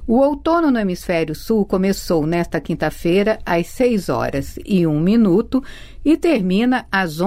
O outono no hemisfério sul começou nesta quinta-feira às 6h01 e termina às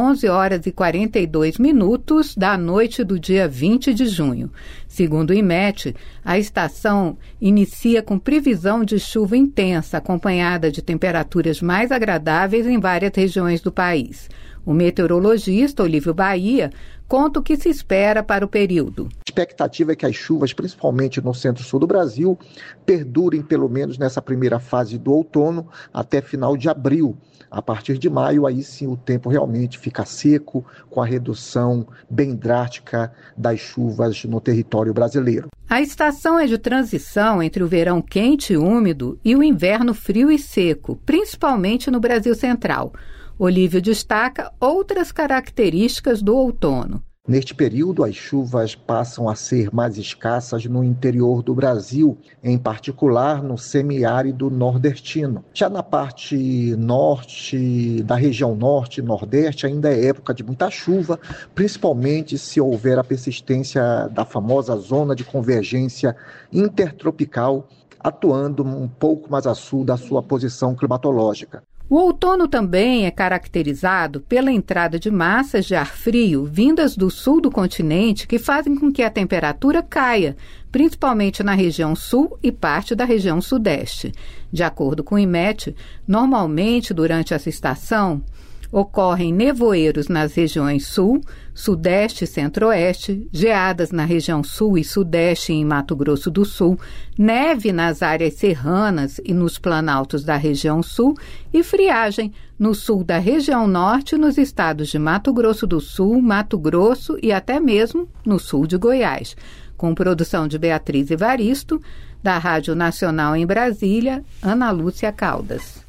11h42 da noite do dia 20 de junho. Segundo o IMET, a estação inicia com previsão de chuva intensa, acompanhada de temperaturas mais agradáveis em várias regiões do país. O meteorologista Olívio Bahia conta o que se espera para o período. A expectativa é que as chuvas, principalmente no centro-sul do Brasil, perdurem pelo menos nessa primeira fase do outono até final de abril. A partir de maio, aí sim o tempo realmente fica seco, com a redução bem drástica das chuvas no território brasileiro. A estação é de transição entre o verão quente e úmido e o inverno frio e seco, principalmente no Brasil Central. Olívio destaca outras características do outono. Neste período, as chuvas passam a ser mais escassas no interior do Brasil, em particular no semiárido nordestino. Já na parte norte, da região norte e nordeste, ainda é época de muita chuva, principalmente se houver a persistência da famosa zona de convergência intertropical, atuando um pouco mais a sul da sua posição climatológica. O outono também é caracterizado pela entrada de massas de ar frio vindas do sul do continente que fazem com que a temperatura caia, principalmente na região sul e parte da região sudeste. De acordo com o IMET, normalmente durante essa estação ocorrem nevoeiros nas regiões sul, sudeste e centro-oeste, geadas na região sul e sudeste e em Mato Grosso do Sul, neve nas áreas serranas e nos planaltos da região sul e friagem no sul da região norte nos estados de Mato Grosso do Sul, Mato Grosso e até mesmo no sul de Goiás. Com produção de Beatriz Evaristo, da Rádio Nacional em Brasília, Ana Lúcia Caldas.